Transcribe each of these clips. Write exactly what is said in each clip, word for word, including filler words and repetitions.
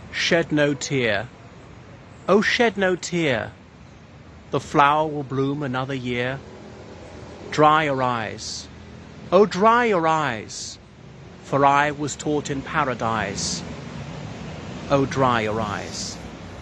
shed no tear. Oh, shed no tear. The flower will bloom another year. Dry your eyes. Oh, dry your eyes. For I was taught in paradise. Oh, dry your eyes.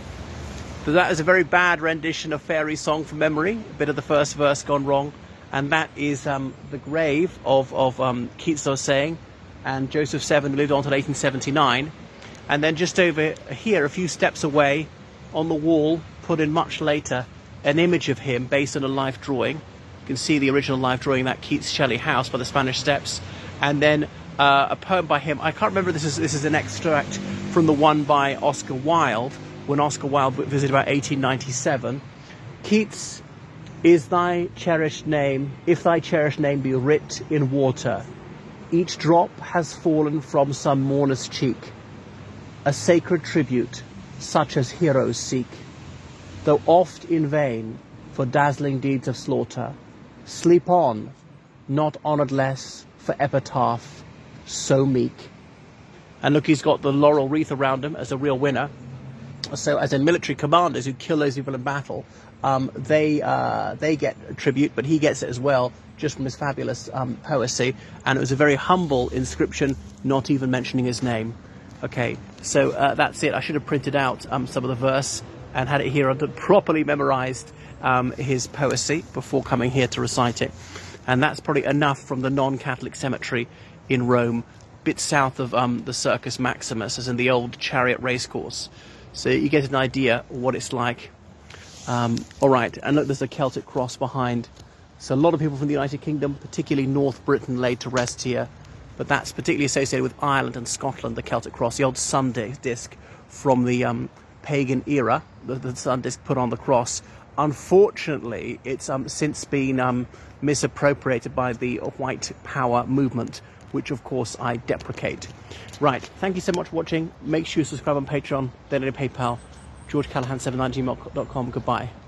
So that is a very bad rendition of Fairy Song from memory. A bit of the first verse gone wrong. And that is um, the grave of, of um, Keats, I was saying, and Joseph Severn lived on until eighteen seventy-nine. And then just over here, a few steps away, on the wall, put in much later, an image of him based on a life drawing. You can see the original life drawing, that Keats Shelley house by the Spanish Steps. And then uh, a poem by him. I can't remember, this is, this is an extract from the one by Oscar Wilde, when Oscar Wilde visited about eighteen ninety-seven. Keats, is thy cherished name, if thy cherished name be writ in water, each drop has fallen from some mourner's cheek, a sacred tribute such as heroes seek, though oft in vain for dazzling deeds of slaughter. Sleep on, not honoured less for epitaph so meek. And look, he's got the laurel wreath around him as a real winner. So as in military commanders who kill those people in battle, um, they uh, they get a tribute, but he gets it as well, just from his fabulous um, poesy. And it was a very humble inscription, not even mentioning his name. Okay, so uh, that's it. I should have printed out um, some of the verse and had it here and properly memorized um, his poesy before coming here to recite it. And that's probably enough from the non-Catholic cemetery in Rome, a bit south of um, the Circus Maximus, as in the old chariot racecourse. So you get an idea what it's like. Um, all right, and look, there's a Celtic cross behind. So a lot of people from the United Kingdom, particularly North Britain, laid to rest here. But that's particularly associated with Ireland and Scotland, the Celtic cross, the old sun disc from the um, pagan era, the, the sun disc put on the cross. Unfortunately, it's um, since been um, misappropriated by the white power movement, which of course I deprecate. Right, thank you so much for watching. Make sure you subscribe on Patreon, then on PayPal, george callahan seven nine at gmail dot com. Goodbye.